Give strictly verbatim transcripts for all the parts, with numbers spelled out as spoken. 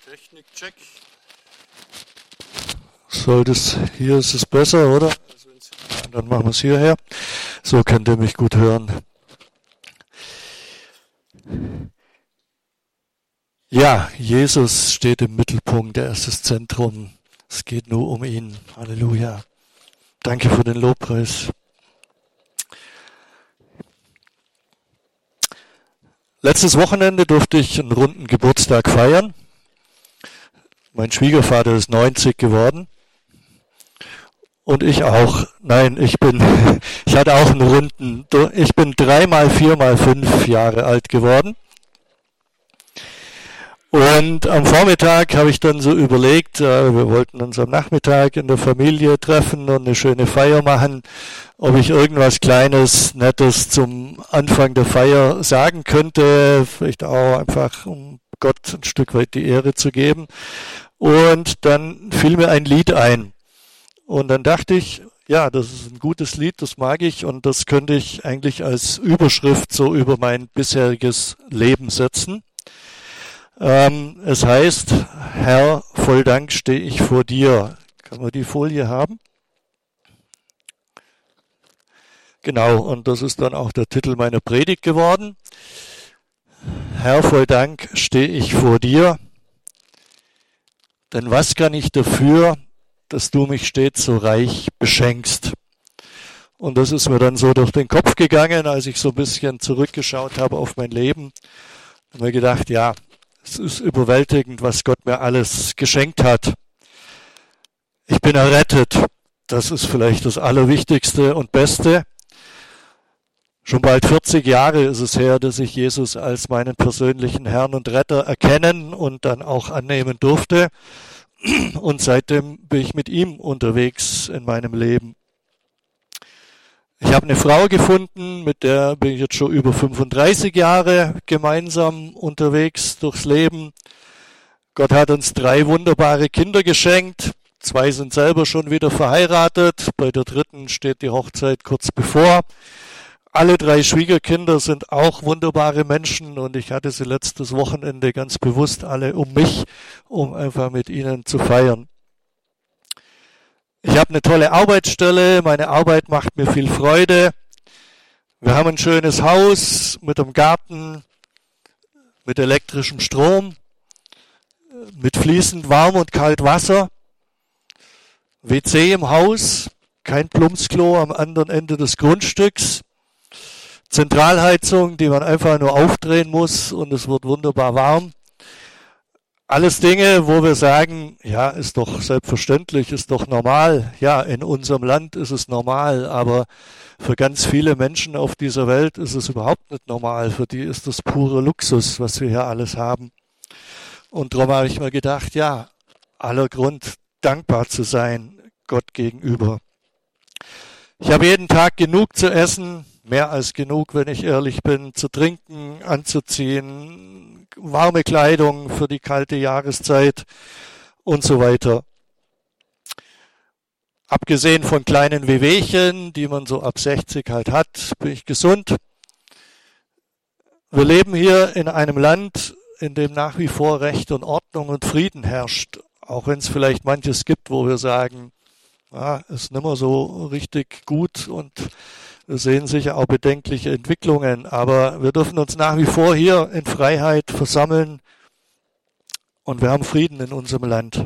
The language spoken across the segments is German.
Technikcheck. Soll das, hier ist es besser, oder? Also dann machen wir es hierher. So könnt ihr mich gut hören. Ja, Jesus steht im Mittelpunkt, er ist das Zentrum. Es geht nur um ihn. Halleluja. Danke für den Lobpreis. Letztes Wochenende durfte ich einen runden Geburtstag feiern. Mein Schwiegervater ist neunzig geworden. Und ich auch. Nein, ich bin, ich hatte auch einen runden, ich bin dreimal, viermal fünf Jahre alt geworden. Und am Vormittag habe ich dann so überlegt, äh, wir wollten uns am Nachmittag in der Familie treffen und eine schöne Feier machen, ob ich irgendwas Kleines, Nettes zum Anfang der Feier sagen könnte, vielleicht auch einfach, um Gott ein Stück weit die Ehre zu geben. Und dann fiel mir ein Lied ein. Und dann dachte ich, ja, das ist ein gutes Lied, das mag ich und das könnte ich eigentlich als Überschrift so über mein bisheriges Leben setzen. Ähm, es heißt, Herr, voll Dank stehe ich vor dir. Kann man die Folie haben? Genau, und das ist dann auch der Titel meiner Predigt geworden. Herr, voll Dank stehe ich vor dir. Denn was kann ich dafür, dass du mich stets so reich beschenkst? Und das ist mir dann so durch den Kopf gegangen, als ich so ein bisschen zurückgeschaut habe auf mein Leben. Und mir gedacht, ja, es ist überwältigend, was Gott mir alles geschenkt hat. Ich bin errettet. Das ist vielleicht das Allerwichtigste und Beste. Schon bald vierzig Jahre ist es her, dass ich Jesus als meinen persönlichen Herrn und Retter erkennen und dann auch annehmen durfte. Und seitdem bin ich mit ihm unterwegs in meinem Leben. Ich habe eine Frau gefunden, mit der bin ich jetzt schon über fünfunddreißig Jahre gemeinsam unterwegs durchs Leben. Gott hat uns drei wunderbare Kinder geschenkt. Zwei sind selber schon wieder verheiratet. Bei der dritten steht die Hochzeit kurz bevor. Alle drei Schwiegerkinder sind auch wunderbare Menschen und ich hatte sie letztes Wochenende ganz bewusst alle um mich, um einfach mit ihnen zu feiern. Ich habe eine tolle Arbeitsstelle, meine Arbeit macht mir viel Freude. Wir haben ein schönes Haus mit einem Garten, mit elektrischem Strom, mit fließend warm und kalt Wasser, W C im Haus, kein Plumpsklo am anderen Ende des Grundstücks, Zentralheizung, die man einfach nur aufdrehen muss und es wird wunderbar warm. Alles Dinge, wo wir sagen, ja, ist doch selbstverständlich, ist doch normal. Ja, in unserem Land ist es normal, aber für ganz viele Menschen auf dieser Welt ist es überhaupt nicht normal. Für die ist das pure Luxus, was wir hier alles haben. Und darum habe ich mir gedacht, ja, aller Grund, dankbar zu sein, Gott gegenüber. Ich habe jeden Tag genug zu essen, mehr als genug, wenn ich ehrlich bin, zu trinken, anzuziehen, warme Kleidung für die kalte Jahreszeit und so weiter. Abgesehen von kleinen Wehwehchen, die man so ab sechzig halt hat, bin ich gesund. Wir leben hier in einem Land, in dem nach wie vor Recht und Ordnung und Frieden herrscht, auch wenn es vielleicht manches gibt, wo wir sagen, ah, ist nicht mehr so richtig gut und wir sehen sicher auch bedenkliche Entwicklungen, aber wir dürfen uns nach wie vor hier in Freiheit versammeln und wir haben Frieden in unserem Land.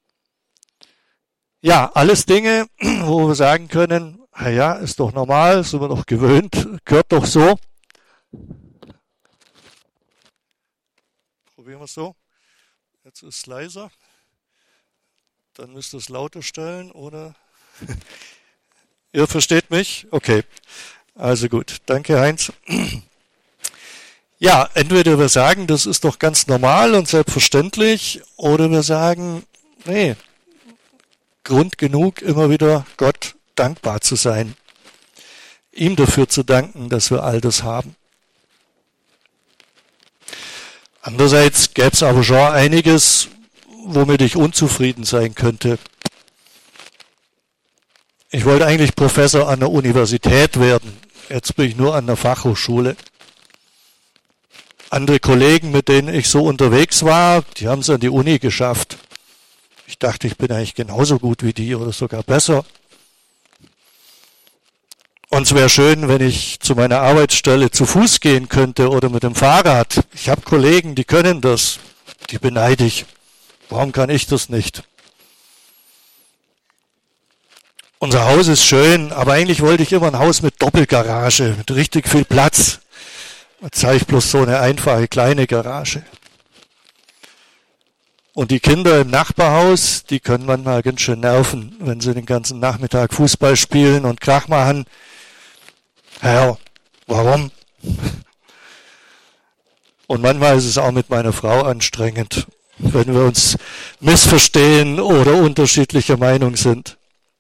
Ja, alles Dinge, wo wir sagen können, na ja, ist doch normal, sind wir doch gewöhnt, gehört doch so. Probieren wir es so. Jetzt ist es leiser. Dann müsst ihr es lauter stellen, oder? Ihr versteht mich? Okay. Also gut. Danke, Heinz. Ja, entweder wir sagen, das ist doch ganz normal und selbstverständlich, oder wir sagen, nee, Grund genug, immer wieder Gott dankbar zu sein. Ihm dafür zu danken, dass wir all das haben. Andererseits gäbe es aber schon einiges, womit ich unzufrieden sein könnte. Ich wollte eigentlich Professor an der Universität werden. Jetzt bin ich nur an der Fachhochschule. Andere Kollegen, mit denen ich so unterwegs war, die haben es an die Uni geschafft. Ich dachte, ich bin eigentlich genauso gut wie die oder sogar besser. Und es wäre schön, wenn ich zu meiner Arbeitsstelle zu Fuß gehen könnte oder mit dem Fahrrad. Ich habe Kollegen, die können das. Die beneide ich. Warum kann ich das nicht? Unser Haus ist schön, aber eigentlich wollte ich immer ein Haus mit Doppelgarage, mit richtig viel Platz. Jetzt habe ich bloß so eine einfache kleine Garage. Und die Kinder im Nachbarhaus, die können manchmal ganz schön nerven, wenn sie den ganzen Nachmittag Fußball spielen und Krach machen. Herr, warum? Und manchmal ist es auch mit meiner Frau anstrengend, wenn wir uns missverstehen oder unterschiedlicher Meinung sind.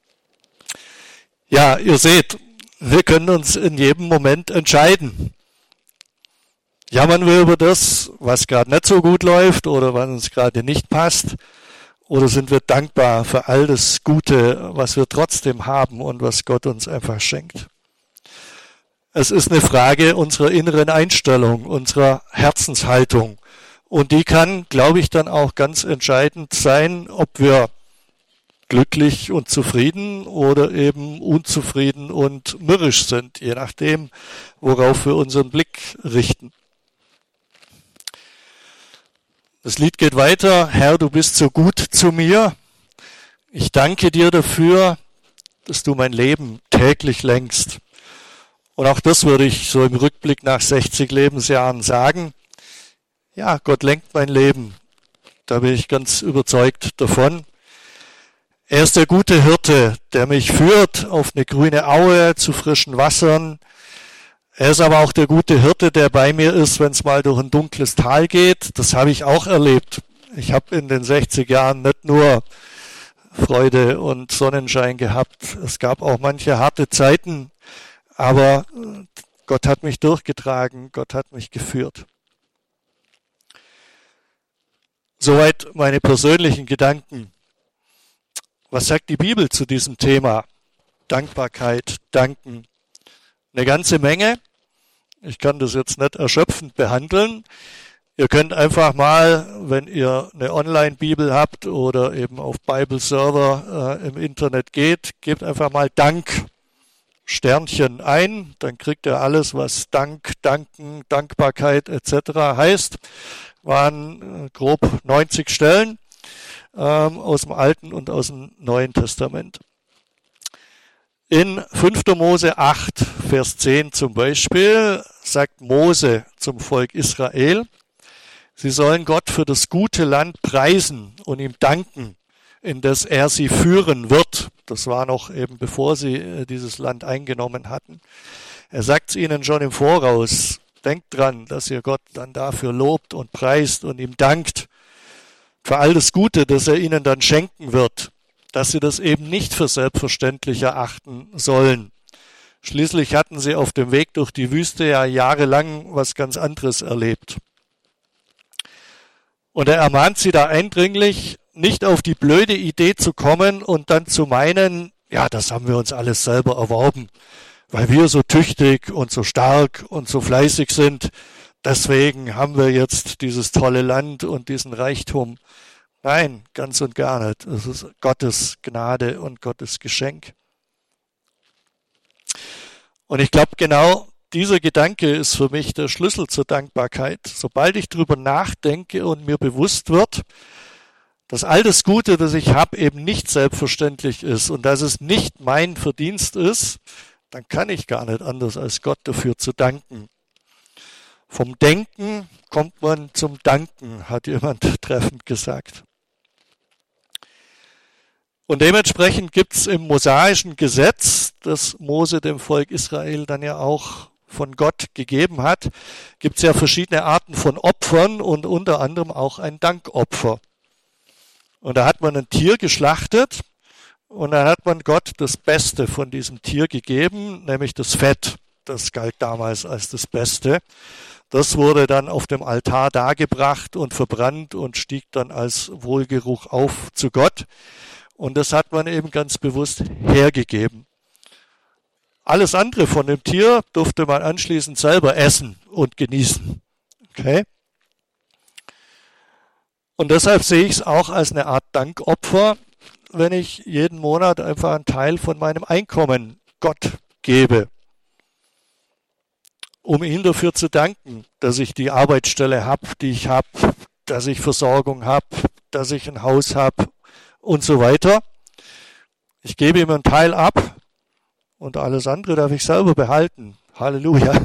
Ja, ihr seht, wir können uns in jedem Moment entscheiden. Jammern wir über das, was gerade nicht so gut läuft oder was uns gerade nicht passt? Oder sind wir dankbar für all das Gute, was wir trotzdem haben und was Gott uns einfach schenkt? Es ist eine Frage unserer inneren Einstellung, unserer Herzenshaltung. Und die kann, glaube ich, dann auch ganz entscheidend sein, ob wir glücklich und zufrieden oder eben unzufrieden und mürrisch sind, je nachdem, worauf wir unseren Blick richten. Das Lied geht weiter. Herr, du bist so gut zu mir. Ich danke dir dafür, dass du mein Leben täglich lenkst. Und auch das würde ich so im Rückblick nach sechzig Lebensjahren sagen. Ja, Gott lenkt mein Leben. Da bin ich ganz überzeugt davon. Er ist der gute Hirte, der mich führt auf eine grüne Aue zu frischen Wassern. Er ist aber auch der gute Hirte, der bei mir ist, wenn es mal durch ein dunkles Tal geht. Das habe ich auch erlebt. Ich habe in den sechzig Jahren nicht nur Freude und Sonnenschein gehabt. Es gab auch manche harte Zeiten, aber Gott hat mich durchgetragen, Gott hat mich geführt. Soweit meine persönlichen Gedanken. Was sagt die Bibel zu diesem Thema? Dankbarkeit, Danken. Eine ganze Menge. Ich kann das jetzt nicht erschöpfend behandeln. Ihr könnt einfach mal, wenn ihr eine Online-Bibel habt oder eben auf Bible-Server äh, im Internet geht, gebt einfach mal Dank, Sternchen ein, dann kriegt ihr alles, was Dank, Danken, Dankbarkeit et cetera heißt. Waren äh, grob neunzig Stellen ähm, aus dem Alten und aus dem Neuen Testament. In fünfter Mose acht, Vers zehn zum Beispiel, sagt Mose zum Volk Israel, sie sollen Gott für das gute Land preisen und ihm danken, in das er sie führen wird. Das war noch eben bevor sie dieses Land eingenommen hatten. Er sagt es ihnen schon im Voraus, denkt dran, dass ihr Gott dann dafür lobt und preist und ihm dankt, für all das Gute, das er ihnen dann schenken wird, dass sie das eben nicht für selbstverständlich erachten sollen. Schließlich hatten sie auf dem Weg durch die Wüste ja jahrelang was ganz anderes erlebt. Und er ermahnt sie da eindringlich, nicht auf die blöde Idee zu kommen und dann zu meinen, ja, das haben wir uns alles selber erworben, weil wir so tüchtig und so stark und so fleißig sind. Deswegen haben wir jetzt dieses tolle Land und diesen Reichtum. Nein, ganz und gar nicht. Es ist Gottes Gnade und Gottes Geschenk. Und ich glaube, genau dieser Gedanke ist für mich der Schlüssel zur Dankbarkeit. Sobald ich drüber nachdenke und mir bewusst wird, dass all das Gute, das ich habe, eben nicht selbstverständlich ist und dass es nicht mein Verdienst ist, dann kann ich gar nicht anders, als Gott dafür zu danken. Vom Denken kommt man zum Danken, hat jemand treffend gesagt. Und dementsprechend gibt es im mosaischen Gesetz, das Mose dem Volk Israel dann ja auch von Gott gegeben hat, gibt es ja verschiedene Arten von Opfern und unter anderem auch ein Dankopfer. Und da hat man ein Tier geschlachtet und dann hat man Gott das Beste von diesem Tier gegeben, nämlich das Fett. Das galt damals als das Beste. Das wurde dann auf dem Altar dargebracht und verbrannt und stieg dann als Wohlgeruch auf zu Gott. Und das hat man eben ganz bewusst hergegeben. Alles andere von dem Tier durfte man anschließend selber essen und genießen. Okay? Und deshalb sehe ich es auch als eine Art Dankopfer, wenn ich jeden Monat einfach einen Teil von meinem Einkommen Gott gebe, um ihm dafür zu danken, dass ich die Arbeitsstelle habe, die ich habe, dass ich Versorgung habe, dass ich ein Haus habe und so weiter. Ich gebe ihm einen Teil ab und alles andere darf ich selber behalten. Halleluja.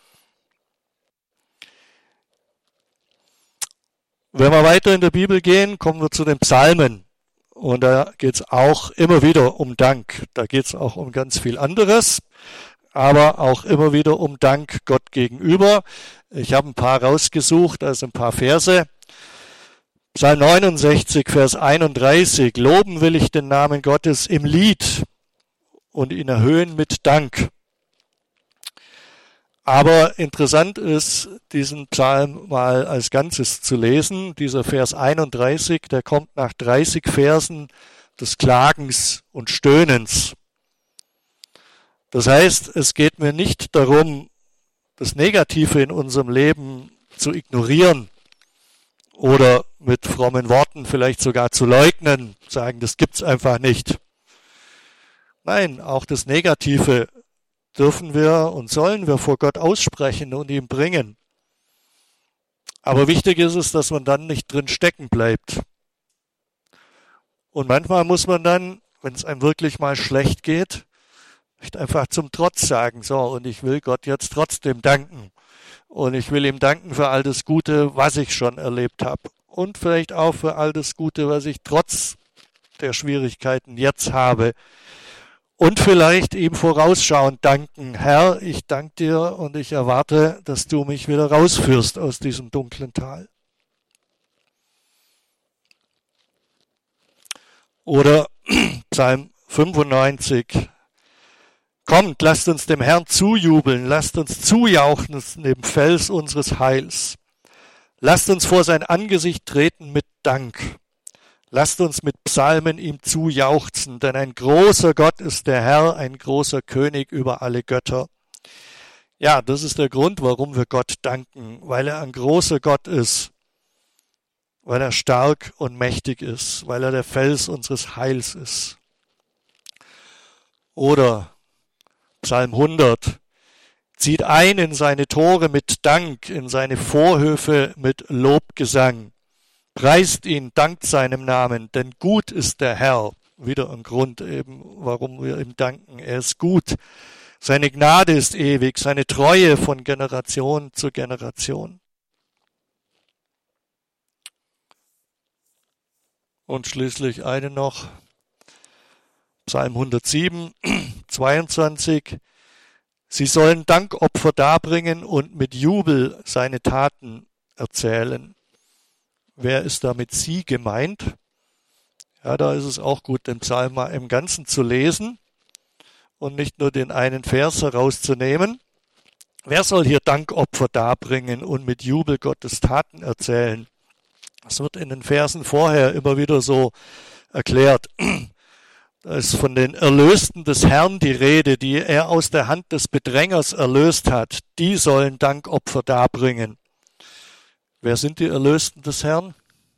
Wenn wir weiter in der Bibel gehen, kommen wir zu den Psalmen. Und da geht es auch immer wieder um Dank. Da geht es auch um ganz viel anderes, aber auch immer wieder um Dank Gott gegenüber. Ich habe ein paar rausgesucht, also ein paar Verse. Psalm neunundsechzig, Vers einunddreißig. Loben will ich den Namen Gottes im Lied und ihn erhöhen mit Dank. Aber interessant ist, diesen Psalm mal als Ganzes zu lesen. Dieser Vers einunddreißig, der kommt nach dreißig Versen des Klagens und Stöhnens. Das heißt, es geht mir nicht darum, das Negative in unserem Leben zu ignorieren oder mit frommen Worten vielleicht sogar zu leugnen, sagen, das gibt's einfach nicht. Nein, auch das Negative dürfen wir und sollen wir vor Gott aussprechen und ihm bringen. Aber wichtig ist es, dass man dann nicht drin stecken bleibt. Und manchmal muss man dann, wenn es einem wirklich mal schlecht geht, nicht einfach zum Trotz sagen, so, und ich will Gott jetzt trotzdem danken. Und ich will ihm danken für all das Gute, was ich schon erlebt habe. Und vielleicht auch für all das Gute, was ich trotz der Schwierigkeiten jetzt habe. Und vielleicht ihm vorausschauend danken. Herr, ich danke dir und ich erwarte, dass du mich wieder rausführst aus diesem dunklen Tal. Oder Psalm fünfundneunzig. Kommt, lasst uns dem Herrn zujubeln, lasst uns zujauchzen dem Fels unseres Heils. Lasst uns vor sein Angesicht treten mit Dank. Lasst uns mit Psalmen ihm zujauchzen, denn ein großer Gott ist der Herr, ein großer König über alle Götter. Ja, das ist der Grund, warum wir Gott danken, weil er ein großer Gott ist, weil er stark und mächtig ist, weil er der Fels unseres Heils ist. Oder Psalm hundert. Zieht ein in seine Tore mit Dank, in seine Vorhöfe mit Lobgesang. Preist ihn, dankt seinem Namen, denn gut ist der Herr. Wieder ein Grund eben, warum wir ihm danken. Er ist gut. Seine Gnade ist ewig, seine Treue von Generation zu Generation. Und schließlich eine noch. Psalm hundertsieben, zweiundzwanzig. Sie sollen Dankopfer darbringen und mit Jubel seine Taten erzählen. Wer ist damit sie gemeint? Ja, da ist es auch gut, den Psalm mal im Ganzen zu lesen und nicht nur den einen Vers herauszunehmen. Wer soll hier Dankopfer darbringen und mit Jubel Gottes Taten erzählen? Das wird in den Versen vorher immer wieder so erklärt. Da ist von den Erlösten des Herrn die Rede, die er aus der Hand des Bedrängers erlöst hat. Die sollen Dankopfer darbringen. Wer sind die Erlösten des Herrn?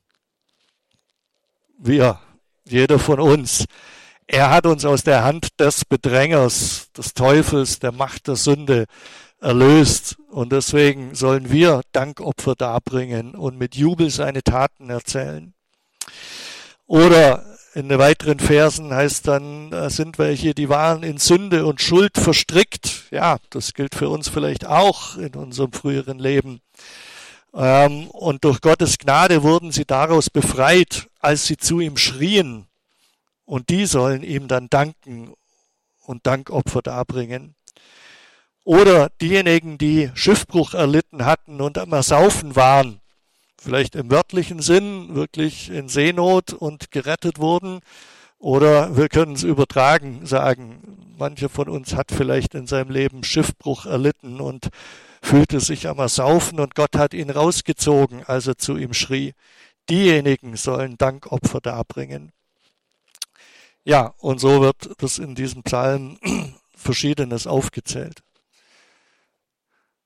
Wir, jeder von uns. Er hat uns aus der Hand des Bedrängers, des Teufels, der Macht der Sünde erlöst. Und deswegen sollen wir Dankopfer darbringen und mit Jubel seine Taten erzählen. Oder in den weiteren Versen heißt dann, da sind welche, die waren in Sünde und Schuld verstrickt. Ja, das gilt für uns vielleicht auch in unserem früheren Leben. Und durch Gottes Gnade wurden sie daraus befreit, als sie zu ihm schrien. Und die sollen ihm dann danken und Dankopfer darbringen. Oder diejenigen, die Schiffbruch erlitten hatten und am Ersaufen waren, vielleicht im wörtlichen Sinn, wirklich in Seenot und gerettet wurden. Oder wir können es übertragen sagen, mancher von uns hat vielleicht in seinem Leben Schiffbruch erlitten und fühlte sich am Ersaufen und Gott hat ihn rausgezogen, als er zu ihm schrie. Diejenigen sollen Dankopfer darbringen. Ja, und so wird das in diesem Psalm Verschiedenes aufgezählt.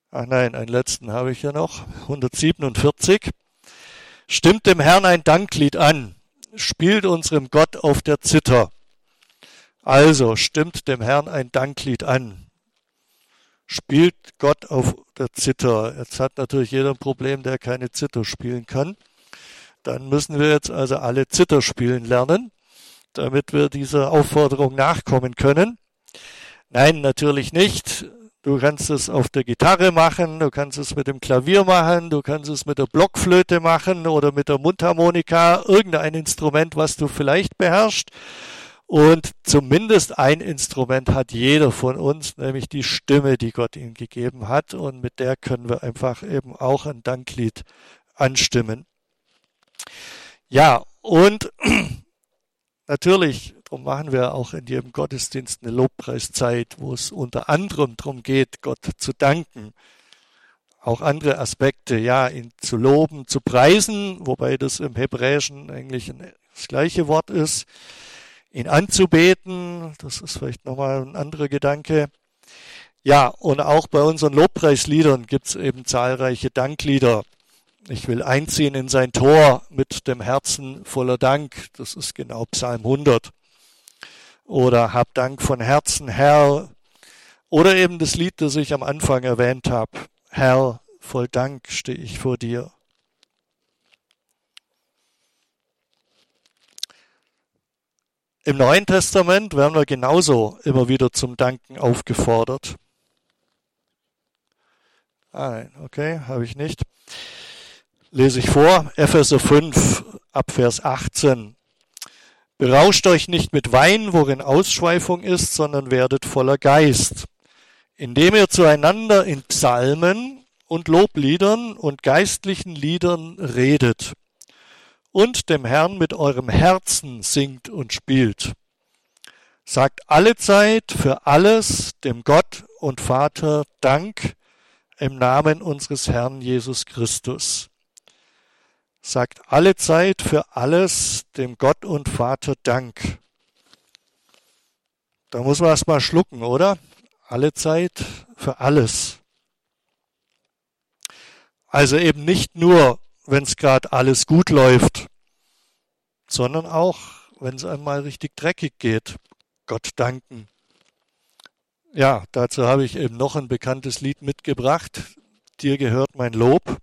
Ach nein, einen letzten habe ich ja noch. hundertsiebenundvierzig. Stimmt dem Herrn ein Danklied an. Spielt unserem Gott auf der Zither. Also, stimmt dem Herrn ein Danklied an. Spielt Gott auf der Zither. Jetzt hat natürlich jeder ein Problem, der keine Zither spielen kann. Dann müssen wir jetzt also alle Zither spielen lernen, damit wir dieser Aufforderung nachkommen können. Nein, natürlich nicht. Du kannst es auf der Gitarre machen, du kannst es mit dem Klavier machen, du kannst es mit der Blockflöte machen oder mit der Mundharmonika, irgendein Instrument, was du vielleicht beherrschst. Und zumindest ein Instrument hat jeder von uns, nämlich die Stimme, die Gott ihm gegeben hat. Und mit der können wir einfach eben auch ein Danklied anstimmen. Ja, und natürlich, darum machen wir auch in jedem Gottesdienst eine Lobpreiszeit, wo es unter anderem darum geht, Gott zu danken. Auch andere Aspekte, ja, ihn zu loben, zu preisen, wobei das im Hebräischen eigentlich das gleiche Wort ist. Ihn anzubeten, das ist vielleicht nochmal ein anderer Gedanke. Ja, und auch bei unseren Lobpreisliedern gibt es eben zahlreiche Danklieder. Ich will einziehen in sein Tor mit dem Herzen voller Dank. Das ist genau Psalm hundert. Oder hab Dank von Herzen, Herr. Oder eben das Lied, das ich am Anfang erwähnt habe. Herr, voll Dank stehe ich vor dir. Im Neuen Testament werden wir genauso immer wieder zum Danken aufgefordert. Nein, okay, habe ich nicht. Lese ich vor, Epheser fünf, ab Vers achtzehn. Berauscht euch nicht mit Wein, worin Ausschweifung ist, sondern werdet voller Geist, indem ihr zueinander in Psalmen und Lobliedern und geistlichen Liedern redet und dem Herrn mit eurem Herzen singt und spielt. Sagt allezeit für alles dem Gott und Vater Dank im Namen unseres Herrn Jesus Christus. Sagt allezeit für alles dem Gott und Vater Dank. Da muss man erst mal schlucken, oder? Allezeit für alles. Also eben nicht nur, wenn es gerade alles gut läuft, sondern auch, wenn es einmal richtig dreckig geht. Gott danken. Ja, dazu habe ich eben noch ein bekanntes Lied mitgebracht. Dir gehört mein Lob.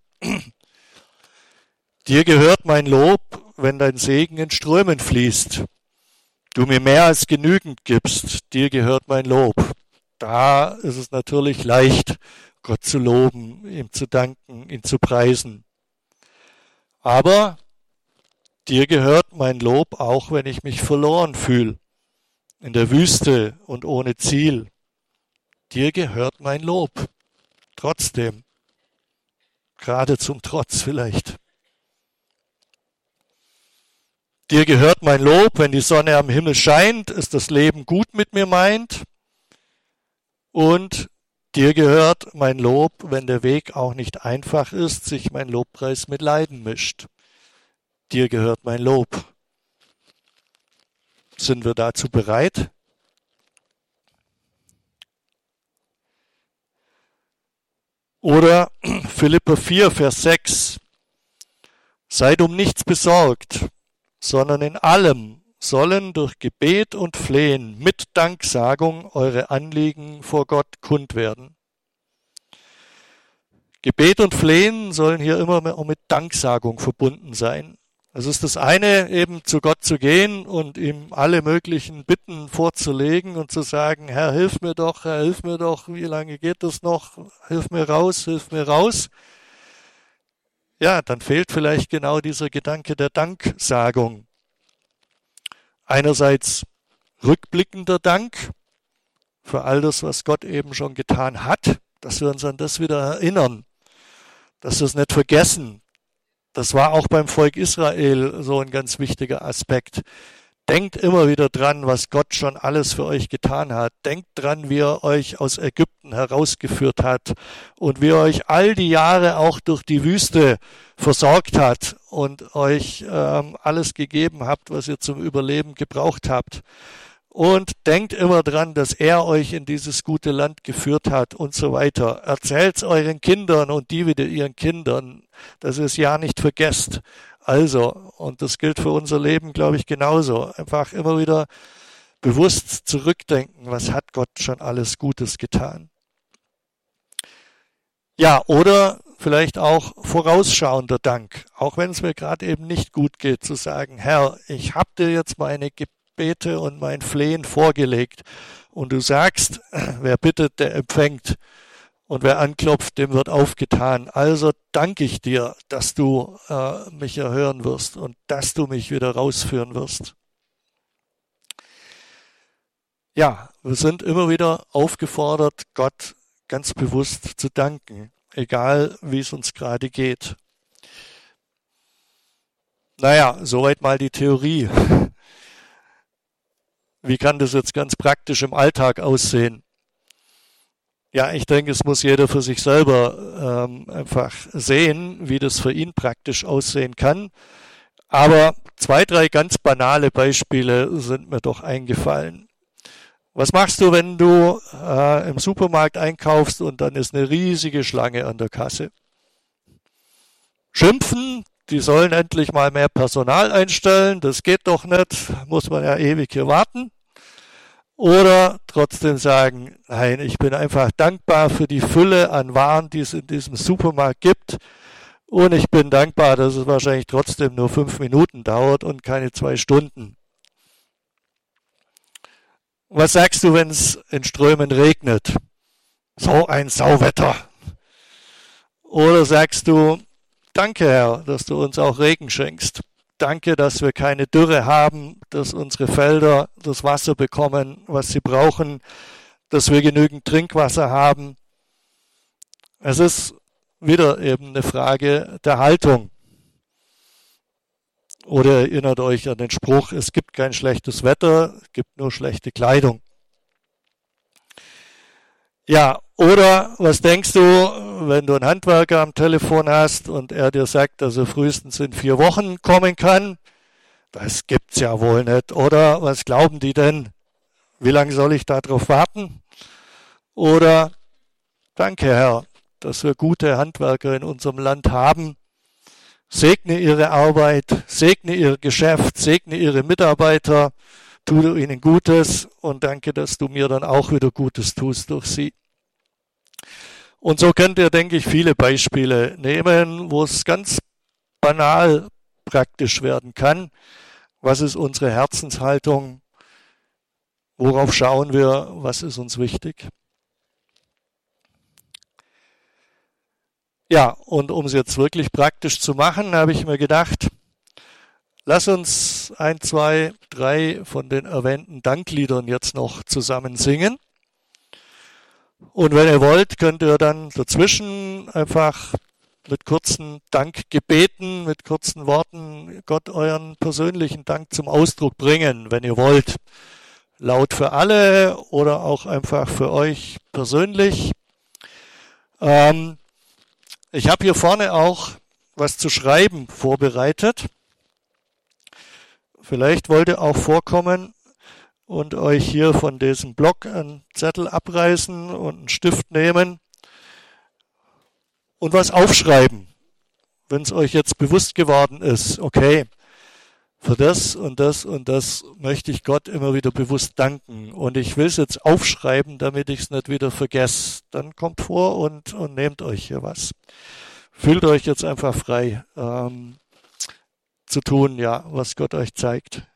Dir gehört mein Lob, wenn dein Segen in Strömen fließt. Du mir mehr als genügend gibst. Dir gehört mein Lob. Da ist es natürlich leicht, Gott zu loben, ihm zu danken, ihn zu preisen. Aber dir gehört mein Lob, auch wenn ich mich verloren fühle, in der Wüste und ohne Ziel. Dir gehört mein Lob, trotzdem, gerade zum Trotz vielleicht. Dir gehört mein Lob, wenn die Sonne am Himmel scheint, ist das Leben gut mit mir meint. Und dir gehört mein Lob, wenn der Weg auch nicht einfach ist, sich mein Lobpreis mit Leiden mischt. Dir gehört mein Lob. Sind wir dazu bereit? Oder Philipper vier, Vers sechs. Seid um nichts besorgt, sondern in allem sollen durch Gebet und Flehen mit Danksagung eure Anliegen vor Gott kund werden. Gebet und Flehen sollen hier immer mit Danksagung verbunden sein. Es ist das eine, eben zu Gott zu gehen und ihm alle möglichen Bitten vorzulegen und zu sagen, Herr, hilf mir doch, Herr, hilf mir doch, wie lange geht das noch? Hilf mir raus, hilf mir raus. Ja, dann fehlt vielleicht genau dieser Gedanke der Danksagung. Einerseits rückblickender Dank für all das, was Gott eben schon getan hat, dass wir uns an das wieder erinnern, dass wir es nicht vergessen. Das war auch beim Volk Israel so ein ganz wichtiger Aspekt. Denkt immer wieder dran, was Gott schon alles für euch getan hat. Denkt dran, wie er euch aus Ägypten herausgeführt hat und wie er euch all die Jahre auch durch die Wüste versorgt hat und euch ähm, alles gegeben habt, was ihr zum Überleben gebraucht habt. Und denkt immer dran, dass er euch in dieses gute Land geführt hat und so weiter. Erzählt's euren Kindern und die wieder ihren Kindern, dass ihr es ja nicht vergesst. Also, und das gilt für unser Leben, glaube ich, genauso. Einfach immer wieder bewusst zurückdenken, was hat Gott schon alles Gutes getan. Ja, oder vielleicht auch vorausschauender Dank, auch wenn es mir gerade eben nicht gut geht, zu sagen, Herr, ich habe dir jetzt meine Gebete und mein Flehen vorgelegt und du sagst, wer bittet, der empfängt und wer anklopft, dem wird aufgetan. Also danke ich dir, dass du äh, mich erhören wirst und dass du mich wieder rausführen wirst. Ja, wir sind immer wieder aufgefordert, Gott ganz bewusst zu danken, egal wie es uns gerade geht. Naja, soweit mal die Theorie. Wie kann das jetzt ganz praktisch im Alltag aussehen? Ja, ich denke, es muss jeder für sich selber ähm, einfach sehen, wie das für ihn praktisch aussehen kann. Aber zwei, drei ganz banale Beispiele sind mir doch eingefallen. Was machst du, wenn du äh, im Supermarkt einkaufst und dann ist eine riesige Schlange an der Kasse? Schimpfen, die sollen endlich mal mehr Personal einstellen, das geht doch nicht, muss man ja ewig hier warten. Oder trotzdem sagen, nein, ich bin einfach dankbar für die Fülle an Waren, die es in diesem Supermarkt gibt. Und ich bin dankbar, dass es wahrscheinlich trotzdem nur fünf Minuten dauert und keine zwei Stunden. Was sagst du, wenn es in Strömen regnet? So ein Sauwetter. Oder sagst du, danke Herr, dass du uns auch Regen schenkst. Danke, dass wir keine Dürre haben, dass unsere Felder das Wasser bekommen, was sie brauchen, dass wir genügend Trinkwasser haben. Es ist wieder eben eine Frage der Haltung. Oder erinnert euch an den Spruch, es gibt kein schlechtes Wetter, es gibt nur schlechte Kleidung. Ja, oder was denkst du, wenn du einen Handwerker am Telefon hast und er dir sagt, dass er frühestens in vier Wochen kommen kann? Das gibt's ja wohl nicht. Oder was glauben die denn? Wie lange soll ich darauf warten? Oder danke Herr, dass wir gute Handwerker in unserem Land haben. Segne ihre Arbeit, segne ihr Geschäft, segne ihre Mitarbeiter, tu du ihnen Gutes und danke, dass du mir dann auch wieder Gutes tust durch sie. Und so könnt ihr, denke ich, viele Beispiele nehmen, wo es ganz banal praktisch werden kann. Was ist unsere Herzenshaltung? Worauf schauen wir? Was ist uns wichtig? Ja, und um es jetzt wirklich praktisch zu machen, habe ich mir gedacht, lass uns ein, zwei, drei von den erwähnten Dankliedern jetzt noch zusammen singen. Und wenn ihr wollt, könnt ihr dann dazwischen einfach mit kurzen Dankgebeten, mit kurzen Worten Gott euren persönlichen Dank zum Ausdruck bringen, wenn ihr wollt. Laut für alle oder auch einfach für euch persönlich. Ähm, Ich habe hier vorne auch was zu schreiben vorbereitet. Vielleicht wollt ihr auch vorkommen und euch hier von diesem Block einen Zettel abreißen und einen Stift nehmen und was aufschreiben, wenn es euch jetzt bewusst geworden ist, okay, für das und das und das möchte ich Gott immer wieder bewusst danken und ich will es jetzt aufschreiben, damit ich es nicht wieder vergesse. Dann kommt vor und, und nehmt euch hier was. Fühlt euch jetzt einfach frei ähm, zu tun, ja, was Gott euch zeigt.